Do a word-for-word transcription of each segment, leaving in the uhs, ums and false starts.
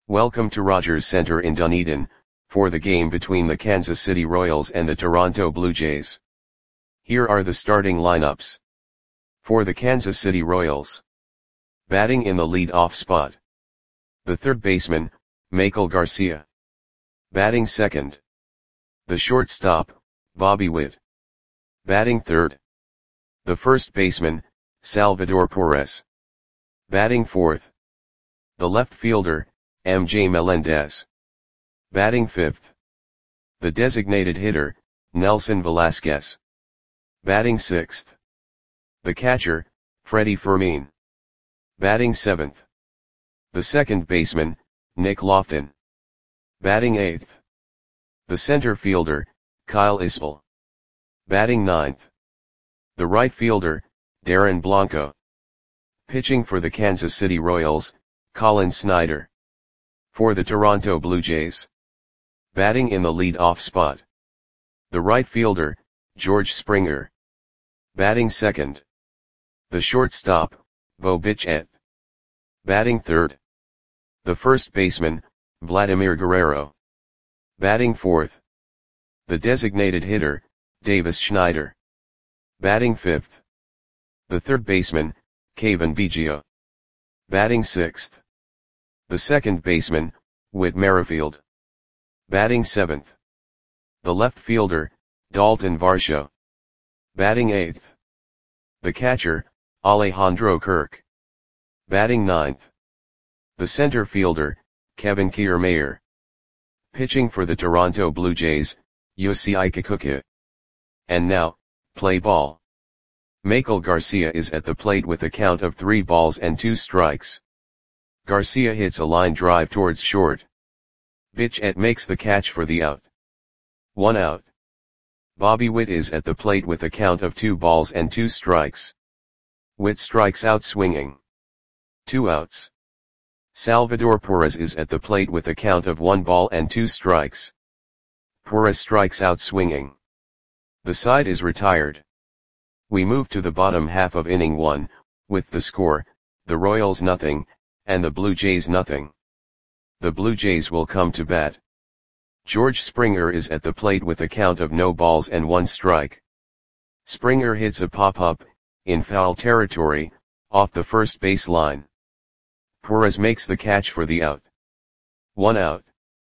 Welcome to Rogers Center in Dunedin, for the game between the Kansas City Royals and the Toronto Blue Jays. Here are the starting lineups. For the Kansas City Royals. Batting in the lead-off spot. The third baseman, Maikel Garcia. Batting second. The shortstop, Bobby Witt. Batting third. The first baseman, Salvador Perez. Batting fourth. The left fielder, M J Melendez. Batting fifth. The designated hitter, Nelson Velasquez. Batting sixth. The catcher, Freddie Fermin. Batting seventh. The second baseman, Nick Loftin. Batting eighth. The center fielder, Kyle Isbell. Batting ninth. The right fielder, Darren Blanco. Pitching for the Kansas City Royals, Colin Snyder. For the Toronto Blue Jays. Batting in the lead-off spot. The right fielder, George Springer. Batting second. The shortstop, Bo Bichette. Batting third. The first baseman, Vladimir Guerrero. Batting fourth. The designated hitter, Davis Schneider. Batting fifth. The third baseman, Cavan Biggio. Batting sixth. The second baseman, Whit Merrifield. Batting seventh. The left fielder, Dalton Varsho. Batting eighth. The catcher, Alejandro Kirk. Batting ninth. The center fielder, Kevin Kiermaier. Pitching for the Toronto Blue Jays, Yusei Kikuchi. And now, play ball. Maikel Garcia is at the plate with a count of three balls and two strikes. Garcia hits a line drive towards short. Bichette makes the catch for the out. One out. Bobby Witt is at the plate with a count of two balls and two strikes. Witt strikes out swinging. Two outs. Salvador Perez is at the plate with a count of one ball and two strikes. Perez strikes out swinging. The side is retired. We move to the bottom half of inning one, with the score, the Royals nothing, and the Blue Jays nothing. The Blue Jays will come to bat. George Springer is at the plate with a count of no balls and one strike. Springer hits a pop-up, in foul territory, off the first base line. Perez makes the catch for the out. One out.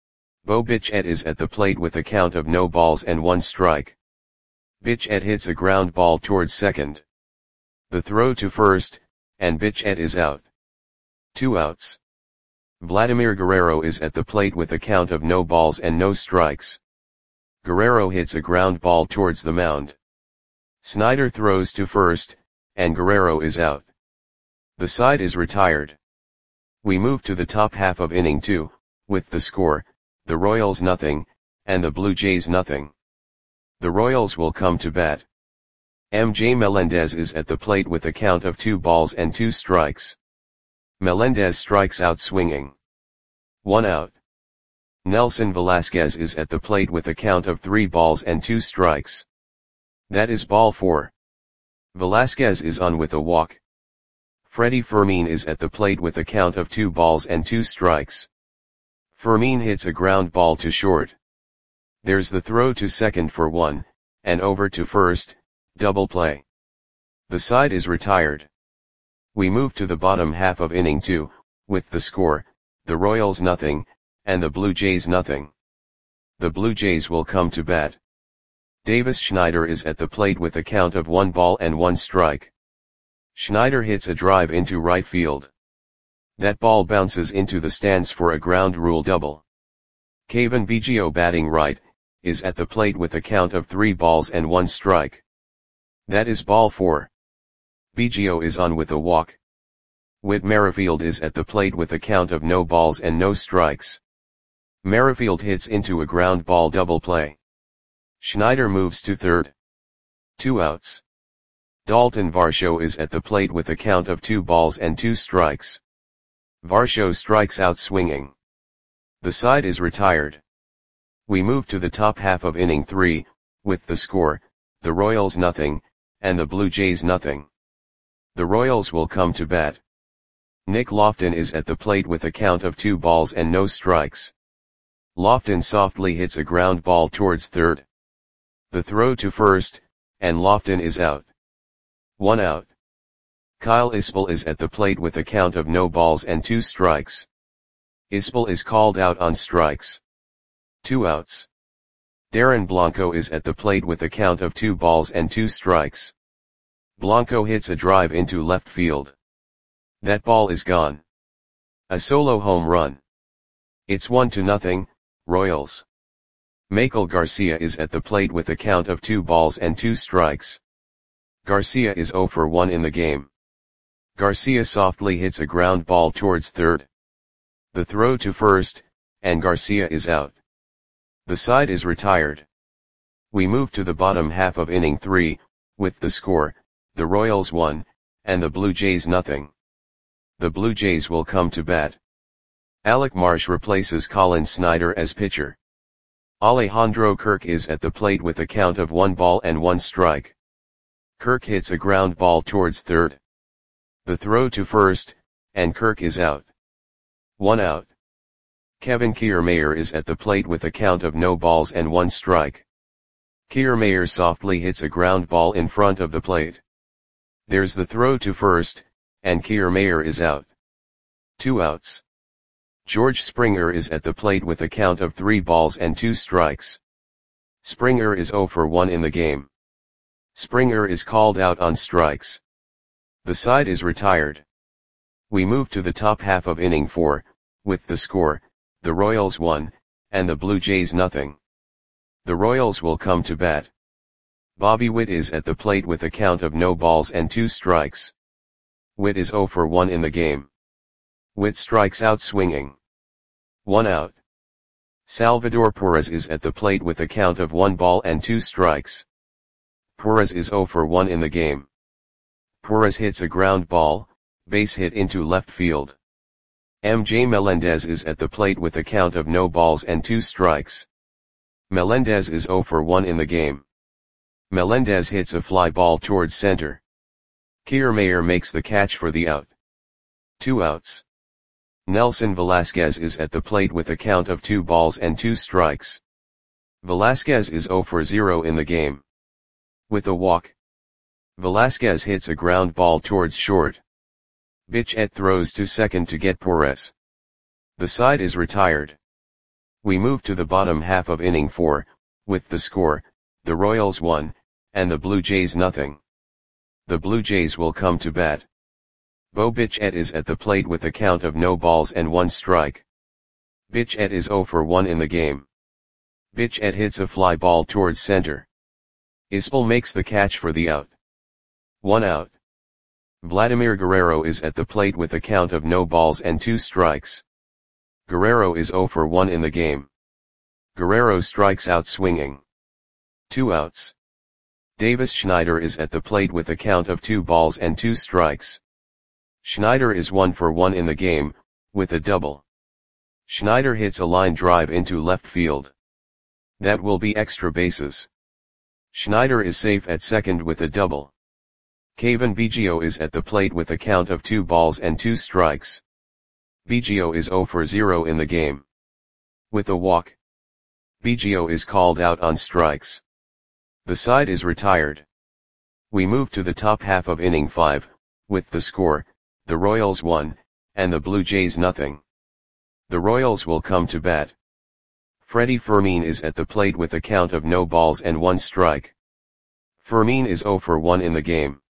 Bo Bichette is at the plate with a count of no balls and one strike. Bichette hits a ground ball towards second. The throw to first, and Bichette is out. Two outs. Vladimir Guerrero is at the plate with a count of no balls and no strikes. Guerrero hits a ground ball towards the mound. Snyder throws to first, and Guerrero is out. The side is retired. We move to the top half of inning two, with the score, the Royals nothing, and the Blue Jays nothing. The Royals will come to bat. M J Melendez is at the plate with a count of two balls and two strikes. Melendez strikes out swinging. One out. Nelson Velasquez is at the plate with a count of three balls and two strikes. That is ball four. Velasquez is on with a walk. Freddie Fermin is at the plate with a count of two balls and two strikes. Fermin hits a ground ball to short. There's the throw to second for one, and over to first, double play. The side is retired. We move to the bottom half of inning two, with the score, the Royals nothing, and the Blue Jays nothing. The Blue Jays will come to bat. Davis Schneider is at the plate with a count of one ball and one strike. Schneider hits a drive into right field. That ball bounces into the stands for a ground rule double. Cavan Biggio batting right, is at the plate with a count of three balls and one strike. That is ball four. Biggio is on with a walk. Whit Merrifield is at the plate with a count of no balls and no strikes. Merrifield hits into a ground ball double play. Schneider moves to third. Two outs. Dalton Varsho is at the plate with a count of two balls and two strikes. Varsho strikes out swinging. The side is retired. We move to the top half of inning three, with the score, the Royals nothing, and the Blue Jays nothing. The Royals will come to bat. Nick Lofton is at the plate with a count of two balls and no strikes. Lofton softly hits a ground ball towards third. The throw to first, and Lofton is out. One out. Kyle Isbell is at the plate with a count of no balls and two strikes. Isbell is called out on strikes. Two outs. Darren Blanco is at the plate with a count of two balls and two strikes. Blanco hits a drive into left field. That ball is gone. A solo home run. It's one to nothing, Royals. Maikel Garcia is at the plate with a count of two balls and two strikes. Garcia is zero for one in the game. Garcia softly hits a ground ball towards third. The throw to first, and Garcia is out. The side is retired. We move to the bottom half of inning three, with the score, the Royals one, and the Blue Jays nothing. The Blue Jays will come to bat. Alec Marsh replaces Colin Snyder as pitcher. Alejandro Kirk is at the plate with a count of one ball and one strike. Kirk hits a ground ball towards third. The throw to first, and Kirk is out. One out. Kevin Kiermaier is at the plate with a count of no balls and one strike. Kiermaier softly hits a ground ball in front of the plate. There's the throw to first, and Kiermaier is out. Two outs. George Springer is at the plate with a count of three balls and two strikes. Springer is zero for one in the game. Springer is called out on strikes. The side is retired. We move to the top half of inning four, with the score, the Royals one, and the Blue Jays nothing. The Royals will come to bat. Bobby Witt is at the plate with a count of no balls and two strikes. Witt is zero for one in the game. Witt strikes out swinging. One out. Salvador Perez is at the plate with a count of one ball and two strikes. Perez is zero for one in the game. Perez hits a ground ball, base hit into left field. M J Melendez is at the plate with a count of no balls and two strikes. Melendez is zero for one in the game. Melendez hits a fly ball towards center. Kiermaier makes the catch for the out. Two outs. Nelson Velasquez is at the plate with a count of two balls and two strikes. Velasquez is zero for zero in the game. With a walk. Velasquez hits a ground ball towards short. Bichette throws to second to get Perez. The side is retired. We move to the bottom half of inning four, with the score, the Royals one, and the Blue Jays nothing. The Blue Jays will come to bat. Bo Bichette is at the plate with a count of no balls and one strike. Bichette is zero for one in the game. Bichette hits a fly ball towards center. Isbell makes the catch for the out. One out. Vladimir Guerrero is at the plate with a count of no balls and two strikes. Guerrero is zero for one in the game. Guerrero strikes out swinging. Two outs. Davis Schneider is at the plate with a count of two balls and two strikes. Schneider is one for one in the game, with a double. Schneider hits a line drive into left field. That will be extra bases. Schneider is safe at second with a double. Cavan Biggio is at the plate with a count of two balls and two strikes. Biggio is zero for zero in the game. With a walk. Biggio is called out on strikes. The side is retired. We move to the top half of inning five, with the score, the Royals one, and the Blue Jays nothing. The Royals will come to bat. Freddie Fermin is at the plate with a count of no balls and one strike. Fermin is zero for one in the game.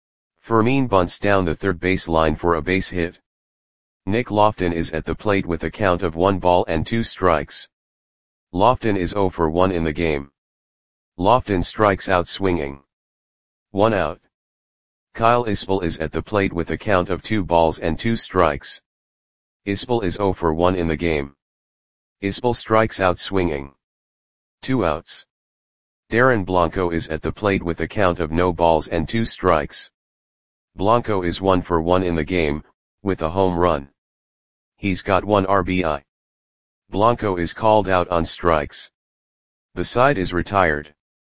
Fermin bunts down the third base line for a base hit. Nick Lofton is at the plate with a count of one ball and two strikes. Lofton is zero for one in the game. Lofton strikes out swinging. One out. Kyle Isbell is at the plate with a count of two balls and two strikes. Isbell is zero for one in the game. Isbell strikes out swinging. Two outs. Darren Blanco is at the plate with a count of no balls and two strikes. Blanco is one for one in the game, with a home run. He's got one R B I. Blanco is called out on strikes. The side is retired.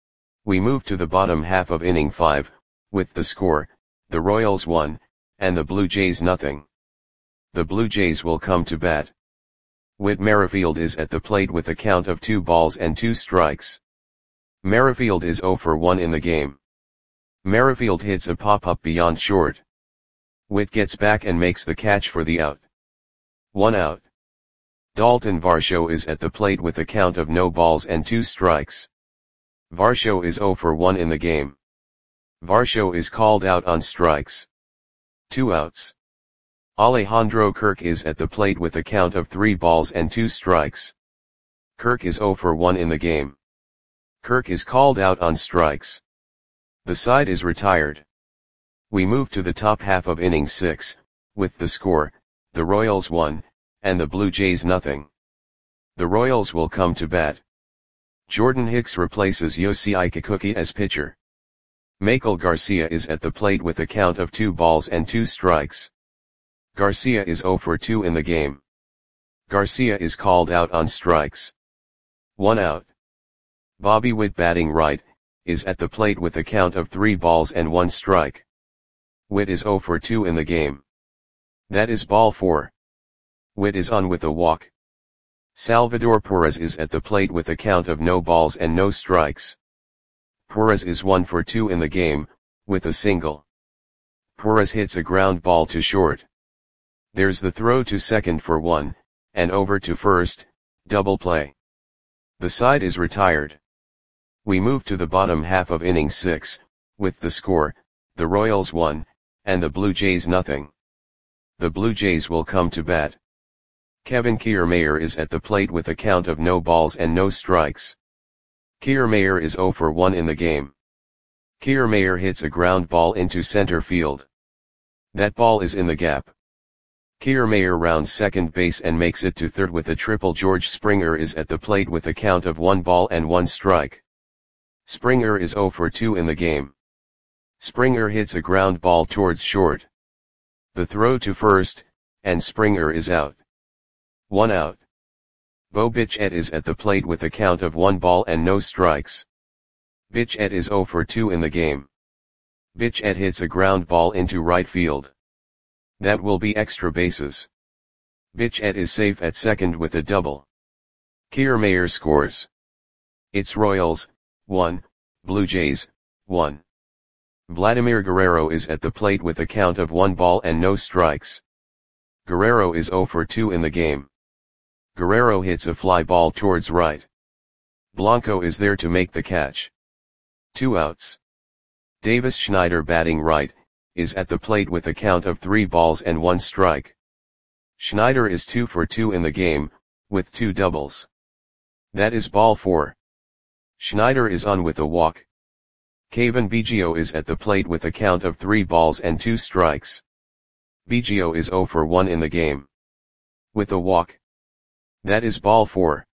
We move to the bottom half of inning five, with the score, the Royals one, and the Blue Jays nothing. the Blue Jays will come to bat. Whit Merrifield is at the plate with a count of two balls and two strikes. Merrifield is oh for one in the game. Merrifield hits a pop-up beyond short. Whit gets back and makes the catch for the out. One out. Dalton Varsho is at the plate with a count of no balls and two strikes. Varsho is oh for one in the game. Varsho is called out on strikes. Two outs. Alejandro Kirk is at the plate with a count of three balls and two strikes. Kirk is oh for one in the game. Kirk is called out on strikes. The side is retired. We move to the top half of inning six, with the score, the Royals one, and the Blue Jays nothing. The Royals will come to bat. Jordan Hicks replaces Yoshi Kikuchi as pitcher. Michael Garcia is at the plate with a count of two balls and two strikes. Garcia is oh for two in the game. Garcia is called out on strikes. One out. Bobby Witt, batting right, is at the plate with a count of three balls and one strike. Witt is oh for two in the game. That is ball four. Witt is on with a walk. Salvador Perez is at the plate with a count of no balls and no strikes. Perez is one for two in the game, with a single. Perez hits a ground ball to short. There's the throw to second for one, and over to first, double play. The side is retired. We move to the bottom half of inning six, with the score, the Royals one, and the Blue Jays nothing. The Blue Jays will come to bat. Kevin Kiermaier is at the plate with a count of no balls and no strikes. Kiermaier is oh for one in the game. Kiermaier hits a ground ball into center field. That ball is in the gap. Kiermaier rounds second base and makes it to third with a triple. George Springer is at the plate with a count of one ball and one strike. Springer is oh for two in the game. Springer hits a ground ball towards short. The throw to first, and Springer is out. One out. Bo Bichette is at the plate with a count of one ball and no strikes. Bichette is oh for two in the game. Bichette hits a ground ball into right field. That will be extra bases. Bichette is safe at second with a double. Kiermaier scores. It's Royals, one, Blue Jays, one. Vladimir Guerrero is at the plate with a count of one ball and no strikes. Guerrero is oh for two in the game. Guerrero hits a fly ball towards right. Blanco is there to make the catch. Two outs. Davis Schneider, batting right, is at the plate with a count of three balls and one strike. Schneider is two for two in the game, with two doubles. That is ball four. Schneider is on with a walk. Cavan Biggio is at the plate with a count of three balls and two strikes. Biggio is oh for one in the game. With a walk. That is ball four.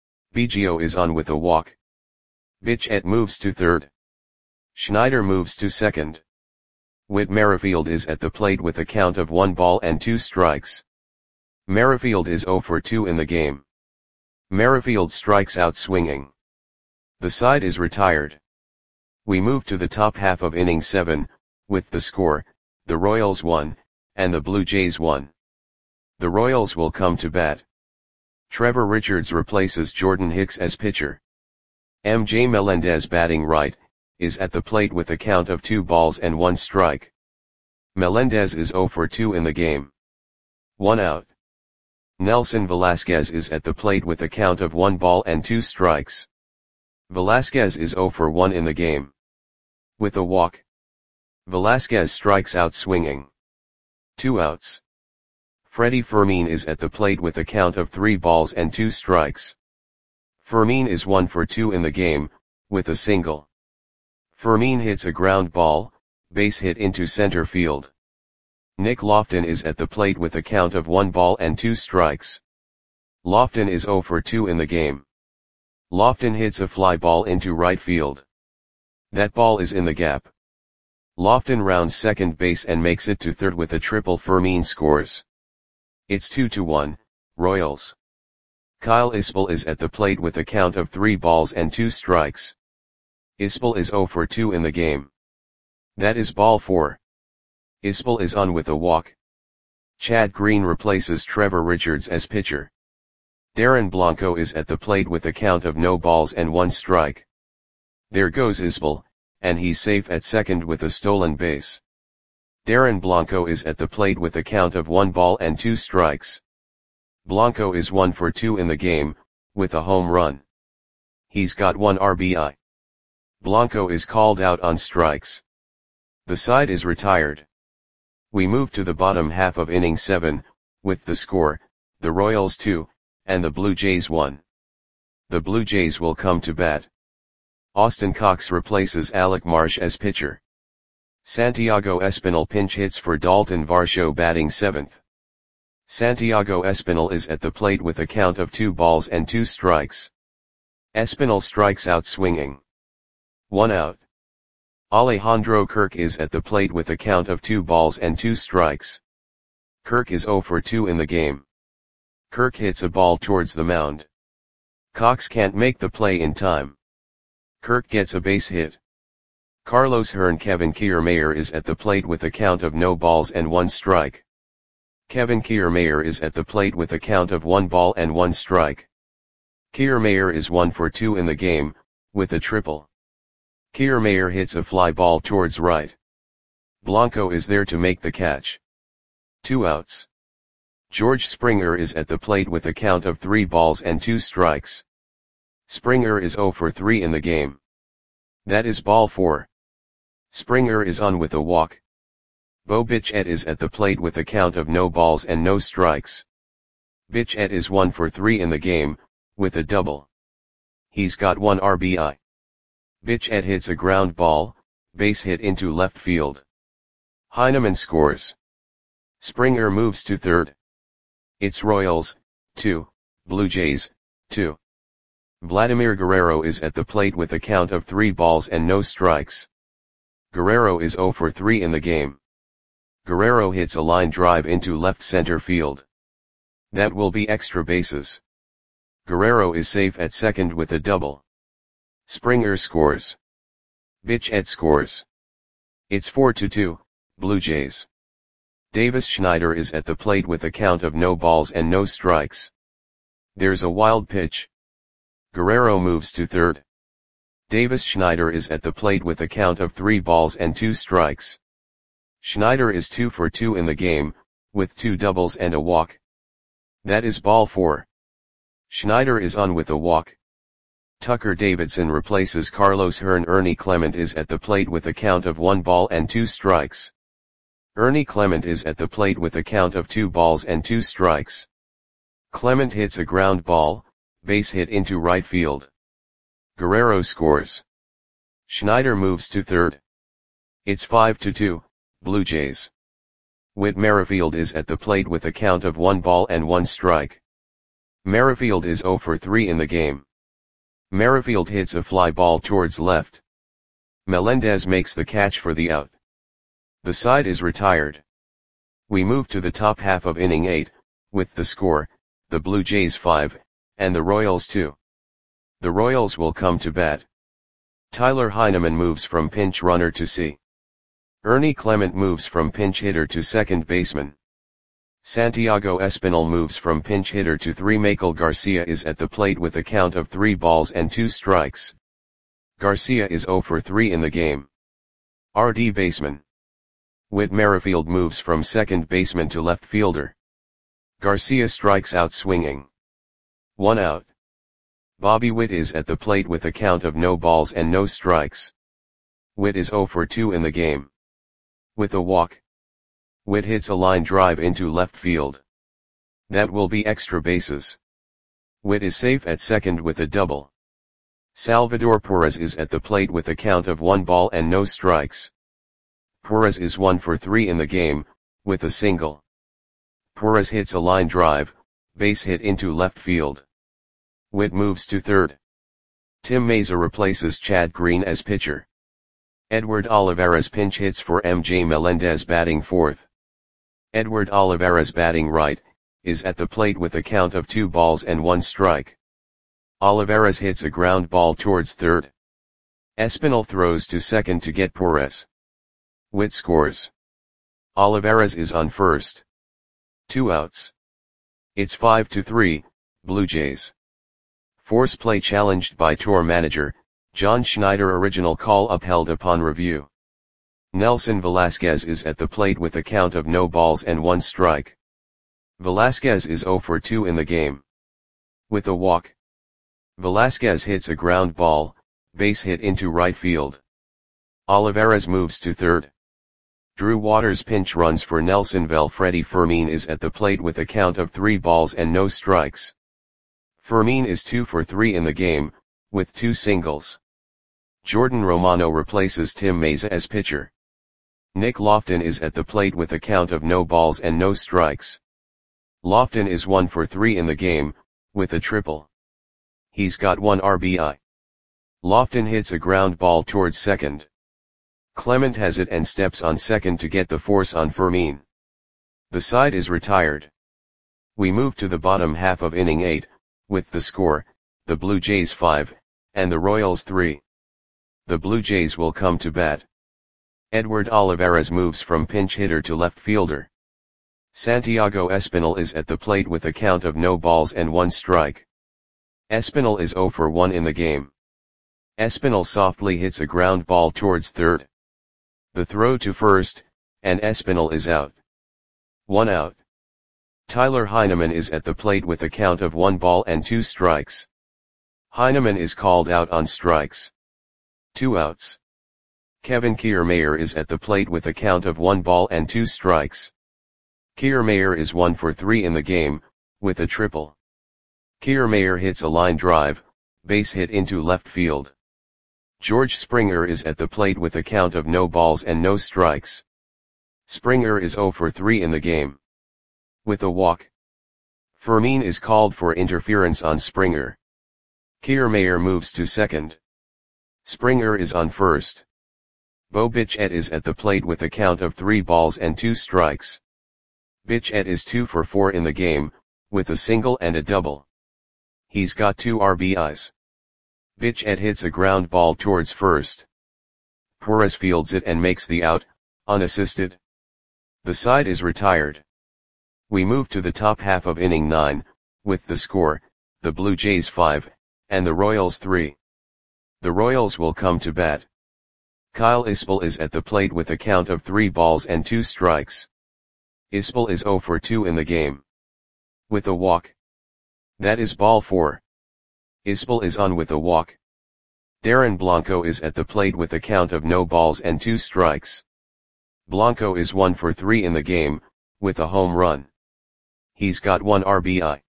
Biggio is on with a walk. Bichette moves to third. Schneider moves to second. Whit Merrifield is at the plate with a count of one ball and two strikes. Merrifield is oh for two in the game. Merrifield strikes out swinging. The side is retired. We move to the top half of inning seven, with the score, the Royals one, and the Blue Jays one. The Royals will come to bat. Trevor Richards replaces Jordan Hicks as pitcher. M J Melendez, batting right, is at the plate with a count of two balls and one strike. Melendez is oh for two in the game. One out. Nelson Velasquez is at the plate with a count of one ball and two strikes. Velasquez is oh for one in the game. With a walk. Velasquez strikes out swinging. Two outs. Freddie Fermin is at the plate with a count of three balls and two strikes. Fermin is one for two in the game, with a single. Fermin hits a ground ball, base hit into center field. Nick Lofton is at the plate with a count of one ball and two strikes. Lofton is oh for two in the game. Lofton hits a fly ball into right field. That ball is in the gap. Lofton rounds second base and makes it to third with a triple. Fermin scores. It's two to one, Royals. Kyle Isbell is at the plate with a count of three balls and two strikes. Isbell is oh for two in the game. That is ball four. Isbell is on with a walk. Chad Green replaces Trevor Richards as pitcher. Darren Blanco is at the plate with a count of no balls and one strike. There goes Isbell, and he's safe at second with a stolen base. Darren Blanco is at the plate with a count of one ball and two strikes. Blanco is one for two in the game, with a home run. He's got one R B I. Blanco is called out on strikes. The side is retired. We move to the bottom half of inning seven, with the score, the Royals two, and the Blue Jays one. The Blue Jays will come to bat. Austin Cox replaces Alec Marsh as pitcher. Santiago Espinal pinch hits for Dalton Varsho batting seventh. Santiago Espinal is at the plate with a count of two balls and two strikes. Espinal strikes out swinging. One out. Alejandro Kirk is at the plate with a count of two balls and two strikes. Kirk is zero for two in the game. Kirk hits a ball towards the mound. Cox can't make the play in time. Kirk gets a base hit. Carlos Hearn Kevin Kiermaier is at the plate with a count of no balls and one strike. Kevin Kiermaier is at the plate with a count of one ball and one strike. Kiermaier is one for two in the game, with a triple. Kiermaier hits a fly ball towards right. Blanco is there to make the catch. Two outs. George Springer is at the plate with a count of three balls and two strikes. Springer is zero for three in the game. That is ball four. Springer is on with a walk. Bo Bichette is at the plate with a count of no balls and no strikes. Bichette is one for three in the game, with a double. He's got one R B I. Bichette hits a ground ball, base hit into left field. Heineman scores. Springer moves to third. It's Royals, two, Blue Jays, two. Vladimir Guerrero is at the plate with a count of three balls and no strikes. Guerrero is zero for three in the game. Guerrero hits a line drive into left center field. That will be extra bases. Guerrero is safe at second with a double. Springer scores. Bichette scores. It's four to two, Blue Jays. Davis Schneider is at the plate with a count of no balls and no strikes. There's a wild pitch. Guerrero moves to third. Davis Schneider is at the plate with a count of three balls and two strikes. Schneider is two for two in the game, with two doubles and a walk. That is ball four. Schneider is on with a walk. Tucker Davidson replaces Carlos Hearn. Ernie Clement is at the plate with a count of one ball and two strikes. Ernie Clement is at the plate with a count of two balls and two strikes. Clement hits a ground ball, base hit into right field. Guerrero scores. Schneider moves to third. It's five to two, Blue Jays. Whit Merrifield is at the plate with a count of one ball and one strike. Merrifield is zero for three in the game. Merrifield hits a fly ball towards left. Melendez makes the catch for the out. The side is retired. We move to the top half of inning eight, with the score, the Blue Jays five, and the Royals two. The Royals will come to bat. Tyler Heineman moves from pinch runner to C. Ernie Clement moves from pinch hitter to second baseman. Santiago Espinal moves from pinch hitter to three. Michael Garcia is at the plate with a count of three balls and two strikes. Garcia is zero for three in the game. R D baseman. Whit Merrifield moves from second baseman to left fielder. Garcia strikes out swinging. One out. Bobby Witt is at the plate with a count of no balls and no strikes. Witt is zero for two in the game. With a walk. Witt hits a line drive into left field. That will be extra bases. Witt is safe at second with a double. Salvador Perez is at the plate with a count of one ball and no strikes. Perez is one for three in the game, with a single. Perez hits a line drive, base hit into left field. Witt moves to third. Tim Mayza replaces Chad Green as pitcher. Edward Olivares pinch hits for M J Melendez batting fourth. Edward Olivares batting right, is at the plate with a count of two balls and one strike. Olivares hits a ground ball towards third. Espinal throws to second to get Perez. Witt scores. Olivares is on first. Two outs. It's five to three, Blue Jays. Force play challenged by tour manager, John Schneider. Original call upheld upon review. Nelson Velasquez is at the plate with a count of no balls and one strike. Velasquez is zero for two in the game. With a walk. Velasquez hits a ground ball, base hit into right field. Olivares moves to third. Drew Waters pinch runs for Nelsonville. Freddie Fermin is at the plate with a count of three balls and no strikes. Fermin is two for three in the game, with two singles. Jordan Romano replaces Tim Meza as pitcher. Nick Lofton is at the plate with a count of no balls and no strikes. Lofton is one for three in the game, with a triple. He's got one R B I. Lofton hits a ground ball towards second. Clement has it and steps on second to get the force on Fermin. The side is retired. We move to the bottom half of inning eight, with the score, the Blue Jays five, and the Royals three. The Blue Jays will come to bat. Edward Olivares moves from pinch hitter to left fielder. Santiago Espinal is at the plate with a count of no balls and one strike. Espinal is zero for one in the game. Espinal softly hits a ground ball towards third. The throw to first, and Espinal is out. One out. Tyler Heineman is at the plate with a count of one ball and two strikes. Heineman is called out on strikes. Two outs. Kevin Kiermaier is at the plate with a count of one ball and two strikes. Kiermaier is one for three in the game, with a triple. Kiermaier hits a line drive, base hit into left field. George Springer is at the plate with a count of no balls and no strikes. Springer is zero for three in the game. With a walk. Fermin is called for interference on Springer. Kiermaier moves to second. Springer is on first. Bo Bichette is at the plate with a count of three balls and two strikes. Bichette is two for four in the game, with a single and a double. He's got two R B Is. Bichette hits a ground ball towards first. Perez fields it and makes the out, unassisted. The side is retired. We move to the top half of inning nine, with the score, the Blue Jays five, and the Royals three. The Royals will come to bat. Kyle Isbell is at the plate with a count of three balls and two strikes. Isbell is zero for two in the game. With a walk. That is ball four. Isbell is on with a walk. Darren Blanco is at the plate with a count of no balls and two strikes. Blanco is one for three in the game, with a home run. He's got one R B I.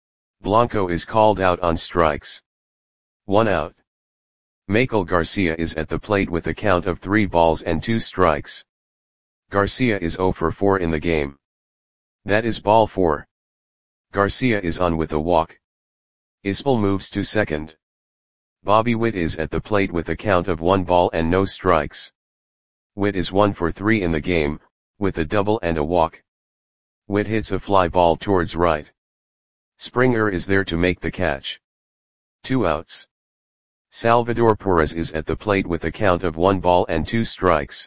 Blanco is called out on strikes. One out. Michael Garcia is at the plate with a count of three balls and two strikes. Garcia is zero for four in the game. That is ball four. Garcia is on with a walk. Isbell moves to second. Bobby Witt is at the plate with a count of one ball and no strikes. Witt is one for three in the game, with a double and a walk. Witt hits a fly ball towards right. Springer is there to make the catch. Two outs. Salvador Perez is at the plate with a count of one ball and two strikes.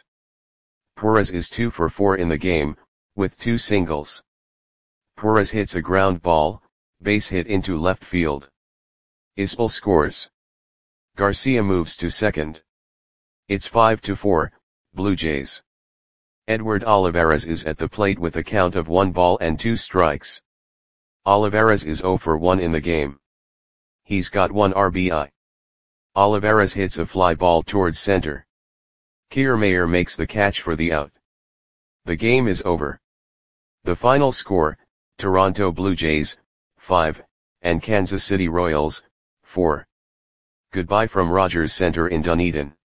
Perez is two for four in the game, with two singles. Perez hits a ground ball, base hit into left field. Isbell scores. Garcia moves to second. It's five to four, Blue Jays. Edward Olivares is at the plate with a count of one ball and two strikes. Olivares is zero for one in the game. He's got one R B I. Olivares hits a fly ball towards center. Kiermaier makes the catch for the out. The game is over. The final score, Toronto Blue Jays, five, and Kansas City Royals, four. Goodbye from Rogers Center in Dunedin.